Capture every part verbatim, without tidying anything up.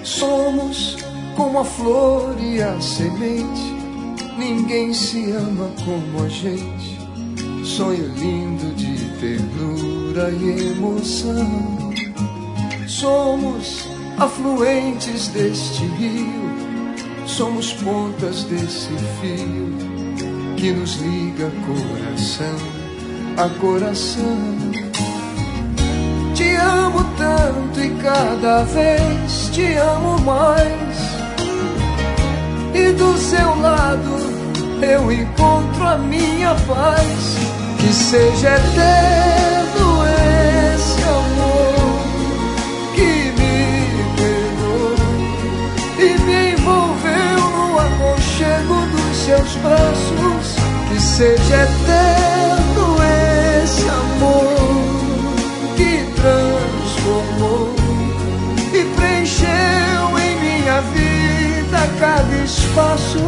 Somos como a flor e a semente, ninguém se ama como a gente. Sonho lindo de ternura e emoção. Somos afluentes deste rio, somos pontas desse fio que nos liga coração a coração. Te amo tanto e cada vez te amo mais, e do seu lado eu encontro a minha paz. Que seja eterno esse amor que me pegou e me envolveu no aconchego dos seus braços. Que seja eterno esse amor que transformou e preencheu em minha vida cada espaço.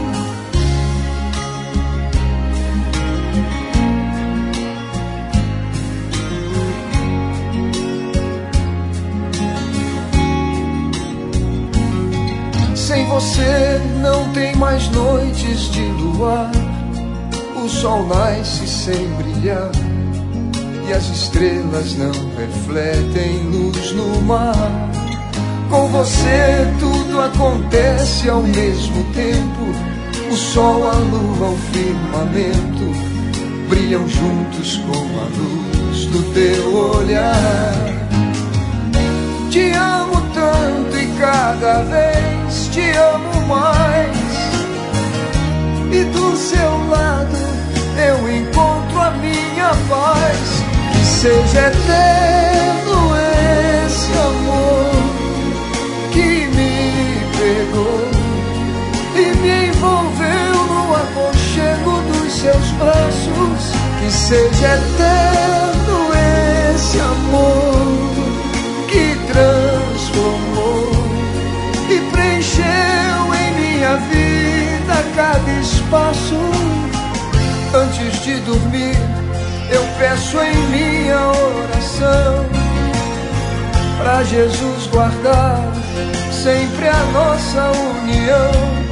Sem você não tem mais noites de luar, o sol nasce sem brilhar e as estrelas não refletem luz no mar. Com você tudo acontece ao mesmo tempo, o sol, a lua, o firmamento brilham juntos com a luz do teu olhar. Te amo tanto e cada vez te amo mais, e do seu lado eu encontro a minha paz. Que seja eterno esse amor que me pegou e me envolveu no aconchego dos seus braços. Que seja eterno esse amor que transformou e preencheu em minha vida cada espaço. Antes de dormir eu peço em minha oração pra Jesus guardar sempre a nossa união.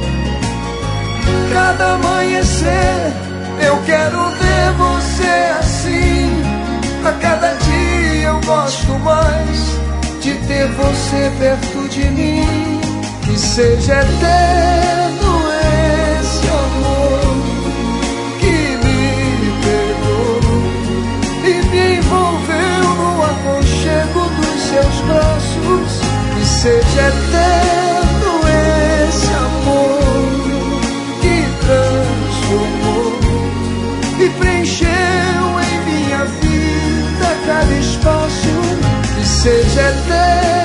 Cada amanhecer eu quero ver você assim. A cada dia eu gosto mais de ter você perto de mim. Que seja eterno esse amor que me pegou e me envolveu no aconchego dos seus braços. Que seja eterno esse amor que transformou e preencheu em minha vida cada espaço. Que seja eterno